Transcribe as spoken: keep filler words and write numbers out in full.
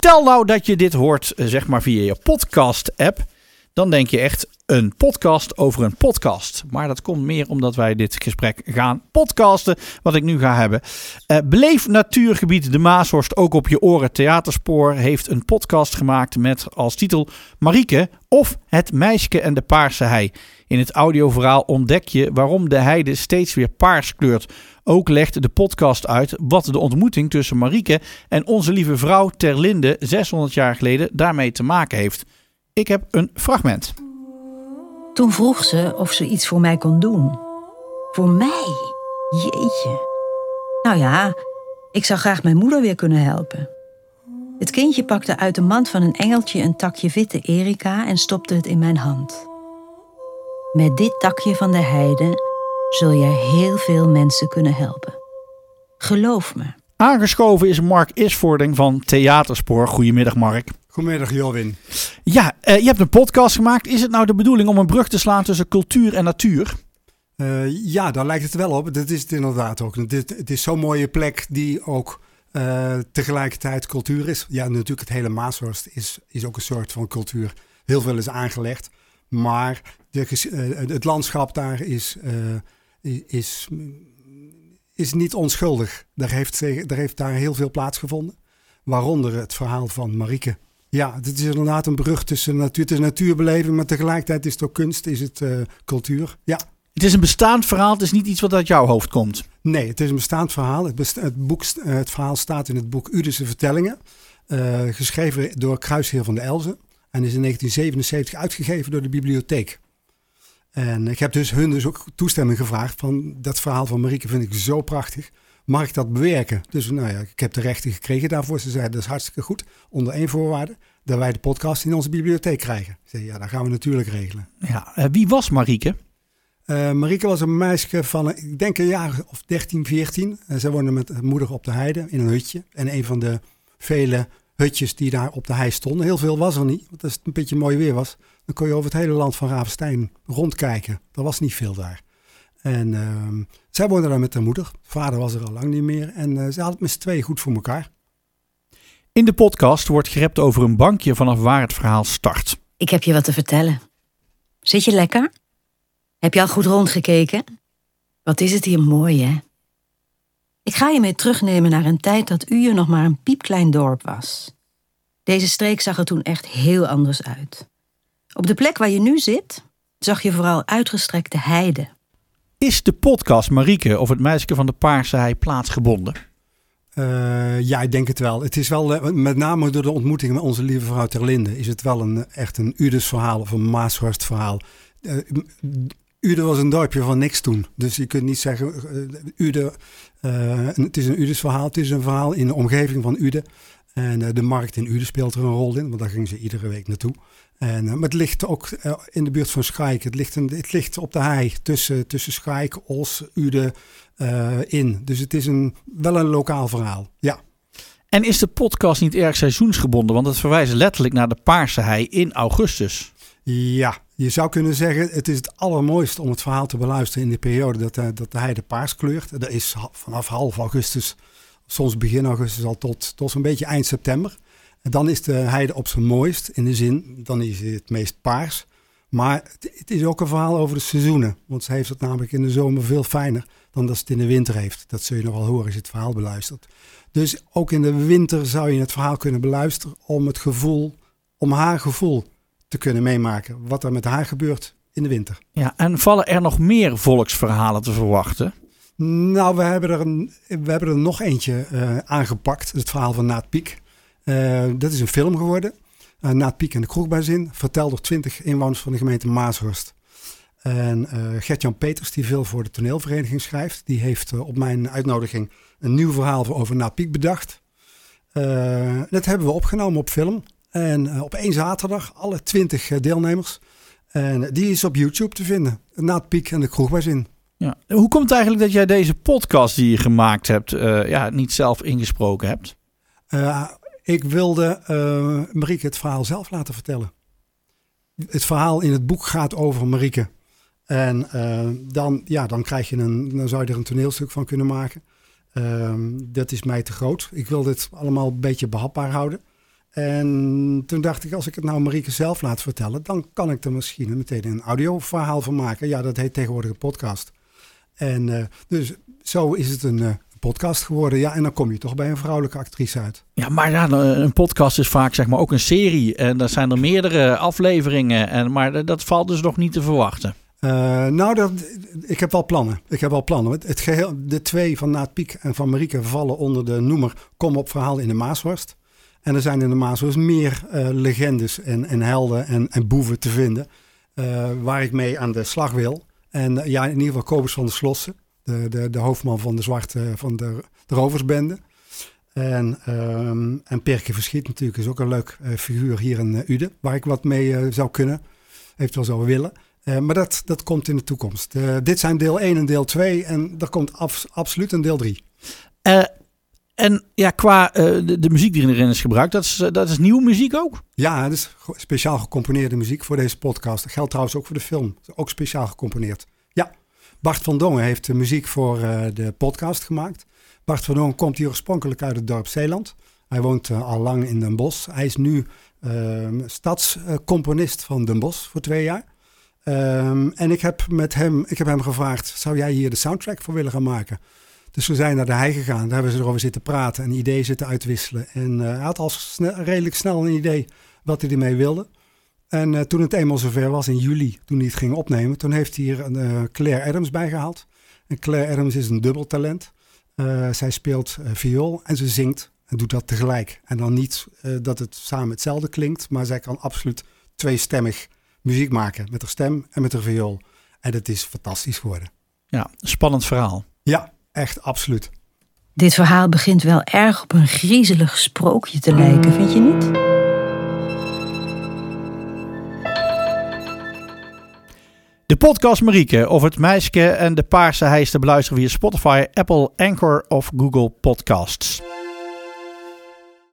Stel nou dat je dit hoort, zeg maar via je podcast-app. Dan denk je echt een podcast over een podcast. Maar dat komt meer omdat wij dit gesprek gaan podcasten, wat ik nu ga hebben. Uh, Beleef Natuurgebied de Maashorst ook op je oren. Theaterspoor heeft een podcast gemaakt met als titel Marieke of Het meisje en de paarse hei. In het audioverhaal ontdek je waarom de heide steeds weer paars kleurt. Ook legt de podcast uit wat de ontmoeting tussen Marieke en onze lieve vrouw Terlinde zeshonderd jaar geleden daarmee te maken heeft. Ik heb een fragment. Toen vroeg ze of ze iets voor mij kon doen. Voor mij? Jeetje. Nou ja, ik zou graag mijn moeder weer kunnen helpen. Het kindje pakte uit de mand van een engeltje een takje witte erica en stopte het in mijn hand. Met dit takje van de heide zul je heel veel mensen kunnen helpen. Geloof me. Aangeschoven is Mark Isvoording van Theaterspoor. Goedemiddag, Mark. Goedemiddag, Jowin. Ja, uh, je hebt een podcast gemaakt. Is het nou de bedoeling om een brug te slaan tussen cultuur en natuur? Uh, ja, daar lijkt het wel op. Dat is het inderdaad ook. Dit, het is zo'n mooie plek die ook uh, tegelijkertijd cultuur is. Ja, natuurlijk het hele Maashorst is, is ook een soort van cultuur. Heel veel is aangelegd. Maar de, uh, het landschap daar is, uh, is, is niet onschuldig. Daar heeft, daar heeft daar heel veel plaatsgevonden. Waaronder het verhaal van Marieke. Ja, het is inderdaad een brug tussen natuur. Het is natuurbeleving, maar tegelijkertijd is het ook kunst, is het uh, cultuur. Ja. Het is een bestaand verhaal, het is niet iets wat uit jouw hoofd komt. Nee, het is een bestaand verhaal. Het, besta- het, boek, uh, het verhaal staat in het boek Udische Vertellingen. Uh, geschreven door Kruisheer van de Elzen. En is in negentien zevenenzeventig uitgegeven door de bibliotheek. En ik heb dus hun dus ook toestemming gevraagd van dat verhaal van Marieke vind ik zo prachtig. Mag ik dat bewerken? Dus nou ja, ik heb de rechten gekregen daarvoor. Ze zeiden dat is hartstikke goed. Onder één voorwaarde dat wij de podcast in onze bibliotheek krijgen. Ik zei ja, dat gaan we natuurlijk regelen. Ja, uh, wie was Marieke? Uh, Marieke was een meisje van, ik denk een jaar of dertien, veertien. Uh, zij woonde met haar moeder op de heide in een hutje. En een van de vele hutjes die daar op de hei stonden. Heel veel was er niet. Want als het een beetje mooi weer was, dan kon je over het hele land van Ravenstein rondkijken. Er was niet veel daar. En uh, zij woonde daar met haar moeder. Vader was er al lang niet meer. En uh, ze had het met z'n tweeën goed voor elkaar. In de podcast wordt gerept over een bankje vanaf waar het verhaal start. Ik heb je wat te vertellen. Zit je lekker? Heb je al goed rondgekeken? Wat is het hier mooi, hè? Ik ga je mee terugnemen naar een tijd dat Uur nog maar een piepklein dorp was. Deze streek zag er toen echt heel anders uit. Op de plek waar je nu zit, zag je vooral uitgestrekte heide. Is de podcast Marieke of het meisje van de paarse hei plaatsgebonden? Uh, ja, ik denk het wel. Het is wel, uh, met name door de ontmoeting met onze lieve vrouw Terlinde, is het wel een, echt een Udes verhaal of een Maashorst verhaal. Uh, Ude was een dorpje van niks toen. Dus je kunt niet zeggen, uh, Ude, uh, het is een Udes verhaal. Het is een verhaal in de omgeving van Ude. En uh, de markt in Ude speelt er een rol in, want daar gingen ze iedere week naartoe. En, uh, maar het ligt ook uh, in de buurt van Schaik. Het ligt, een, het ligt op de hei tussen, tussen Schaik, Os, Ude uh, in. Dus het is een, wel een lokaal verhaal, ja. En is de podcast niet erg seizoensgebonden? Want het verwijst letterlijk naar de paarse hei in augustus. Ja, je zou kunnen zeggen, het is het allermooiste om het verhaal te beluisteren in de periode dat, uh, dat de heide paars kleurt. Dat is vanaf half augustus, soms begin augustus al tot, tot zo'n beetje eind september. En dan is de heide op zijn mooist, in de zin, dan is het meest paars. Maar het, het is ook een verhaal over de seizoenen. Want ze heeft het namelijk in de zomer veel fijner dan dat ze het in de winter heeft. Dat zul je nog wel horen als je het verhaal beluistert. Dus ook in de winter zou je het verhaal kunnen beluisteren om het gevoel, om haar gevoel te kunnen meemaken. Wat er met haar gebeurt in de winter. Ja, en vallen er nog meer volksverhalen te verwachten? Nou, we hebben er, een, we hebben er nog eentje uh, aangepakt. Het verhaal van Naat Piek. Uh, dat is een film geworden. Uh, Naat Piek en de Kroegbazin. Verteld door twintig inwoners van de gemeente Maashorst. En uh, Gert-Jan Peters, die veel voor de toneelvereniging schrijft. Die heeft uh, op mijn uitnodiging een nieuw verhaal over Naat Piek bedacht. Uh, dat hebben we opgenomen op film. En uh, op één zaterdag alle twintig uh, deelnemers. En uh, die is op YouTube te vinden. Naat Piek en de Kroegbazin. Ja. Hoe komt het eigenlijk dat jij deze podcast die je gemaakt hebt, uh, ja, niet zelf ingesproken hebt? Uh, ik wilde uh, Marieke het verhaal zelf laten vertellen. Het verhaal in het boek gaat over Marieke. En uh, dan, ja, dan, krijg je een, dan zou je er een toneelstuk van kunnen maken. Uh, dat is mij te groot. Ik wil dit allemaal een beetje behapbaar houden. En toen dacht ik, als ik het nou Marieke zelf laat vertellen, dan kan ik er misschien meteen een audioverhaal van maken. Ja, dat heet tegenwoordig een podcast. En uh, dus zo is het een uh, podcast geworden. Ja, en dan kom je toch bij een vrouwelijke actrice uit. Ja, maar ja, een podcast is vaak zeg maar ook een serie. En daar zijn er meerdere afleveringen. En, maar dat valt dus nog niet te verwachten. Uh, nou, dat, ik heb wel plannen. Ik heb wel plannen. Het, het geheel, de twee van Naat Piek en van Marieke vallen onder de noemer Kom op verhaal in de Maashorst. En er zijn in de Maashorst meer uh, legendes en, en helden en, en boeven te vinden. Uh, waar ik mee aan de slag wil. En uh, ja, in ieder geval Kobus van der Slossen. De, de, de hoofdman van de zwarte, van de, de roversbende. En, um, en Perke Verschiet natuurlijk is ook een leuk uh, figuur hier in uh, Uden. Waar ik wat mee uh, zou kunnen. Eventueel zou willen. Uh, maar dat, dat komt in de toekomst. Uh, dit zijn deel één en deel twee. En er komt af, absoluut een deel drie. Uh, en ja, qua uh, de, de muziek die erin is gebruikt, dat is, uh, dat is nieuwe muziek ook? Ja, dat is speciaal gecomponeerde muziek voor deze podcast. Dat geldt trouwens ook voor de film. Ook speciaal gecomponeerd. Ja, Bart van Dongen heeft de muziek voor uh, de podcast gemaakt. Bart van Dongen komt hier oorspronkelijk uit het dorp Zeeland. Hij woont uh, al lang in Den Bosch. Hij is nu uh, stadscomponist van Den Bosch voor twee jaar. Um, en ik heb met hem, ik heb hem gevraagd, zou jij hier de soundtrack voor willen gaan maken? Dus we zijn naar de hei gegaan, daar hebben ze erover zitten praten en ideeën zitten uitwisselen. En uh, hij had al snel, redelijk snel een idee wat hij ermee wilde. En uh, toen het eenmaal zover was, in juli, toen hij het ging opnemen, toen heeft hij hier uh, Claire Adams bijgehaald. En Claire Adams is een dubbeltalent. Uh, zij speelt uh, viool en ze zingt en doet dat tegelijk. En dan niet uh, dat het samen hetzelfde klinkt, maar zij kan absoluut tweestemmig muziek maken met haar stem en met haar viool. En het is fantastisch geworden. Ja, spannend verhaal. Ja, echt absoluut. Dit verhaal begint wel erg op een griezelig sprookje te lijken, vind je niet? De podcast Marieke of het meisje en de paarse hijs te beluisteren via Spotify, Apple, Anchor of Google Podcasts.